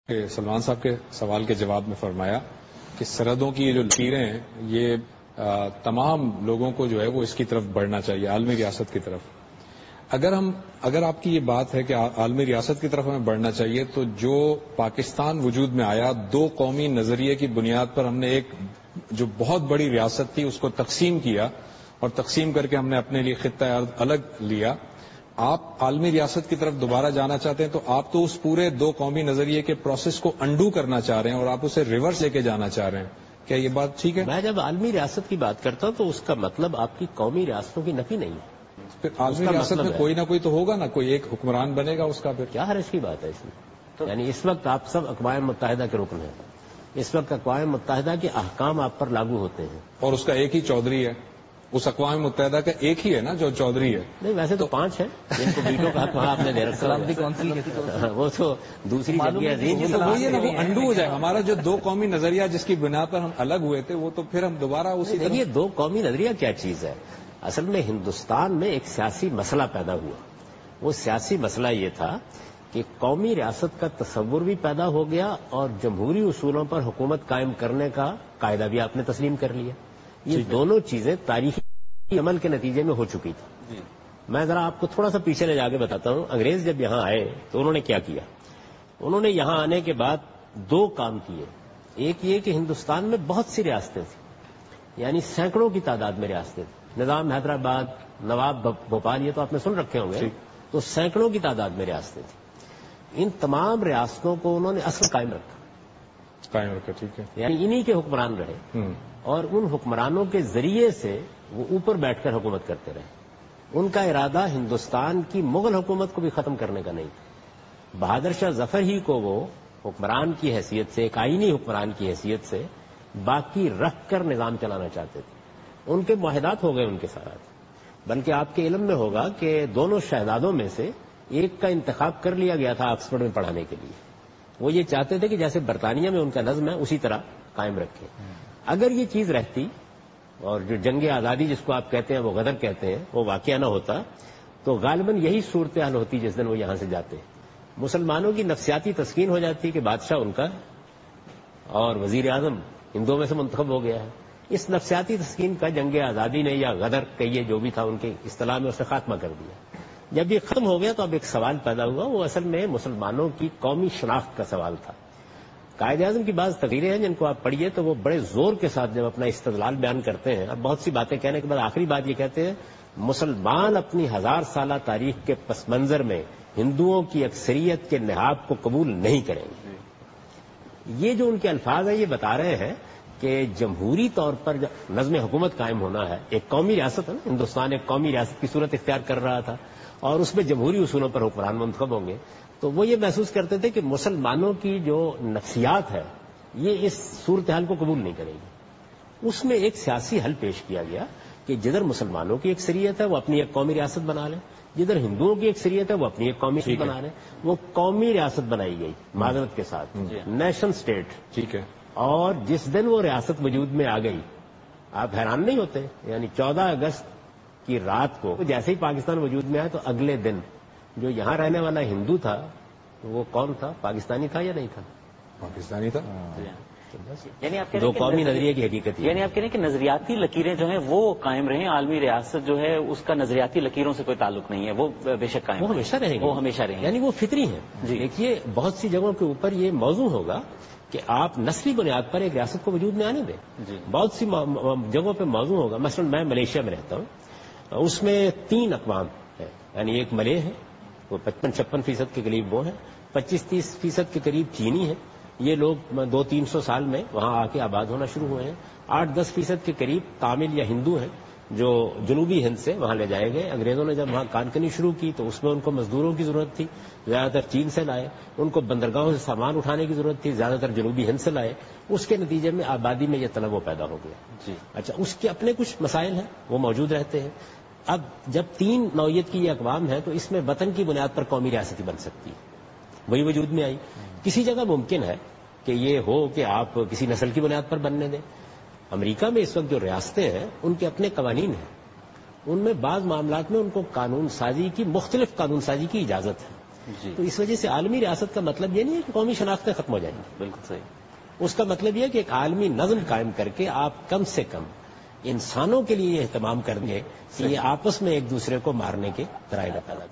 کہ سلمان صاحب کے سوال کے جواب میں فرمایا کہ سرحدوں کی یہ جو لکیریں ہیں یہ تمام لوگوں کو جو ہے وہ اس کی طرف بڑھنا چاہیے، عالمی ریاست کی طرف۔ اگر آپ کی یہ بات ہے کہ عالمی ریاست کی طرف ہمیں بڑھنا چاہیے، تو جو پاکستان وجود میں آیا دو قومی نظریے کی بنیاد پر ہم نے ایک جو بہت بڑی ریاست تھی اس کو تقسیم کیا اور تقسیم کر کے ہم نے اپنے لیے خطہ ارض الگ لیا۔ آپ عالمی ریاست کی طرف دوبارہ جانا چاہتے ہیں تو آپ تو اس پورے دو قومی نظریے کے پروسیس کو انڈو کرنا چاہ رہے ہیں اور آپ اسے ریورس لے کے جانا چاہ رہے ہیں۔ کیا یہ بات ٹھیک ہے؟ میں جب عالمی ریاست کی بات کرتا ہوں تو اس کا مطلب آپ کی قومی ریاستوں کی نفی نہیں ہے۔ پھر عالمی ریاست میں کوئی نہ کوئی تو ہوگا نا، کوئی ایک حکمران بنے گا اس کا۔ پھر کیا حرج کی بات ہے اس میں؟ یعنی اس وقت آپ سب اقوام متحدہ کے رکن ہیں، اس وقت اقوام متحدہ کے احکام آپ پر لاگو ہوتے ہیں اور اس کا ایک ہی چودھری ہے، اس اقوام متحدہ کا ایک ہی ہے نا جو چودھری ہے۔ نہیں، ویسے تو 5 ہیں جن کو ویٹو کا حق وہاں آپ نے دے رکھا ہے، وہ تو دوسری جگہ وہی ہے نا، وہ انڈو ہو جائے ہمارا جو دو قومی نظریہ جس کی بنا پر ہم الگ ہوئے تھے، وہ تو پھر ہم دوبارہ اسی دیکھیے دو قومی نظریہ کیا چیز ہے۔ اصل میں ہندوستان میں ایک سیاسی مسئلہ پیدا ہوا، وہ سیاسی مسئلہ یہ تھا کہ قومی ریاست کا تصور بھی پیدا ہو گیا اور جمہوری اصولوں پر حکومت قائم کرنے کا قاعدہ بھی آپ نے تسلیم کر لیا۔ یہ دونوں چیزیں تاریخی عمل کے نتیجے میں ہو چکی تھی۔ میں ذرا آپ کو تھوڑا سا پیچھے لے جا کے بتاتا ہوں۔ انگریز جب یہاں آئے تو انہوں نے کیا کیا؟ انہوں نے یہاں آنے کے بعد دو کام کیے۔ ایک یہ کہ ہندوستان میں بہت سی ریاستیں تھیں، یعنی سینکڑوں کی تعداد میں ریاستیں تھیں۔ نظام حیدرآباد، نواب بھوپال، یہ تو آپ نے سن رکھے ہوں گے، تو سینکڑوں کی تعداد میں ریاستیں تھیں۔ ان تمام ریاستوں کو انہوں نے اصل قائم رکھا، ٹھیک ہے، یعنی انہی کے حکمران رہے اور ان حکمرانوں کے ذریعے سے وہ اوپر بیٹھ کر حکومت کرتے رہے۔ ان کا ارادہ ہندوستان کی مغل حکومت کو بھی ختم کرنے کا نہیں تھا۔ بہادر شاہ ظفر ہی کو وہ حکمران کی حیثیت سے، ایک آئینی حکمران کی حیثیت سے باقی رکھ کر نظام چلانا چاہتے تھے۔ ان کے معاہدات ہو گئے ان کے ساتھ، بلکہ آپ کے علم میں ہوگا کہ دونوں شہزادوں میں سے ایک کا انتخاب کر لیا گیا تھا آکسفورڈ میں پڑھانے کے لیے۔ وہ یہ چاہتے تھے کہ جیسے برطانیہ میں ان کا نظم ہے اسی طرح قائم رکھیں۔ اگر یہ چیز رہتی اور جو جنگ آزادی جس کو آپ کہتے ہیں وہ غدر کہتے ہیں وہ واقعہ نہ ہوتا تو غالباً یہی صورتحال ہوتی جس دن وہ یہاں سے جاتے۔ مسلمانوں کی نفسیاتی تسکین ہو جاتی کہ بادشاہ ان کا اور وزیر اعظم ہندوؤں میں سے منتخب ہو گیا ہے۔ اس نفسیاتی تسکین کا جنگ آزادی نے یا غدر کہیے جو بھی تھا ان کے اصطلاح میں اس نے خاتمہ کر دیا۔ جب یہ ختم ہو گیا تو اب ایک سوال پیدا ہوا، وہ اصل میں مسلمانوں کی قومی شناخت کا سوال تھا۔ قائد اعظم کی بعض تقریریں ہیں جن کو آپ پڑھیے تو وہ بڑے زور کے ساتھ جب اپنا استدلال بیان کرتے ہیں، اب بہت سی باتیں کہنے کے بعد آخری بات یہ کہتے ہیں مسلمان اپنی 1000 سالہ تاریخ کے پس منظر میں ہندوؤں کی اکثریت کے نہاد کو قبول نہیں کریں گے۔ یہ جو ان کے الفاظ ہیں یہ بتا رہے ہیں کہ جمہوری طور پر نظم حکومت قائم ہونا ہے، ایک قومی ریاست ہے نا، ہندوستان ایک قومی ریاست کی صورت اختیار کر رہا تھا اور اس میں جمہوری اصولوں پر حکمران منتخب ہوں گے، تو وہ یہ محسوس کرتے تھے کہ مسلمانوں کی جو نفسیات ہے یہ اس صورتحال کو قبول نہیں کرے گی۔ اس میں ایک سیاسی حل پیش کیا گیا کہ جدھر مسلمانوں کی اکثریت ہے وہ اپنی ایک قومی ریاست بنا لیں، جدھر ہندوؤں کی اکثریت ہے وہ اپنی ایک قومی ریاست بنا لیں۔ وہ قومی ریاست بنائی گئی معذرت کے ساتھ، نیشن اسٹیٹ، ٹھیک ہے۔ اور جس دن وہ ریاست وجود میں آ گئی آپ حیران نہیں ہوتے، یعنی 14 اگست کی رات کو جیسے ہی پاکستان وجود میں آیا تو اگلے دن جو یہاں رہنے والا ہندو تھا وہ کون تھا؟ پاکستانی تھا یا نہیں تھا؟ پاکستانی تھا۔ یعنی آپ دو قومی نظریے کی حقیقت، یعنی آپ کہہ رہے ہیں کہ نظریاتی لکیریں جو ہیں وہ قائم رہیں، عالمی ریاست جو ہے اس کا نظریاتی لکیروں سے کوئی تعلق نہیں ہے، وہ بے شک قائم، وہ ہمیشہ رہیں گے، وہ ہمیشہ رہیں گے، یعنی وہ فطری ہیں۔ جی دیکھیے بہت سی جگہوں کے اوپر یہ موضوع ہوگا کہ آپ نسلی بنیاد پر ایک ریاست کو وجود میں آنے دیں۔ بہت سی جگہوں پہ موضوع ہوگا، مثلا میں ملیشیا میں رہتا ہوں، اس میں 3 اقوام ہیں، یعنی ایک ملے ہے وہ 55-56% کے قریب وہ ہیں، 25-30% کے قریب چینی ہیں، یہ لوگ 200-300 سال میں وہاں آ کے آباد ہونا شروع ہوئے ہیں۔ 8-10% کے قریب تامل یا ہندو ہیں جو جنوبی ہند سے وہاں لے جائے گئے۔ انگریزوں نے جب وہاں کانکنی شروع کی تو اس میں ان کو مزدوروں کی ضرورت تھی، زیادہ تر چین سے لائے، ان کو بندرگاہوں سے سامان اٹھانے کی ضرورت تھی، زیادہ تر جنوبی ہند سے لائے، اس کے نتیجے میں آبادی میں یہ تنوع پیدا ہو گیا۔ اچھا، اس کے اپنے کچھ مسائل ہیں وہ موجود رہتے ہیں۔ اب جب 3 نوعیت کی یہ اقوام ہے تو اس میں وطن کی بنیاد پر قومی ریاستی بن سکتی ہے، وہی وجود میں آئی۔ کسی جگہ ممکن ہے کہ یہ ہو کہ آپ کسی نسل کی بنیاد پر بننے دیں۔ امریکہ میں اس وقت جو ریاستیں ہیں ان کے اپنے قوانین ہیں، ان میں بعض معاملات میں ان کو قانون سازی کی، مختلف قانون سازی کی اجازت ہے۔ ہیں. تو اس وجہ سے عالمی ریاست کا مطلب یہ نہیں ہے کہ قومی شناختیں ختم ہو جائیں گی. بالکل صحیح. اس کا مطلب یہ ہے کہ ایک عالمی نظم قائم کر کے آپ کم سے کم انسانوں کے لیے یہ اہتمام کر دیں کہ یہ آپس میں ایک دوسرے کو مارنے کے ذرائع پیدا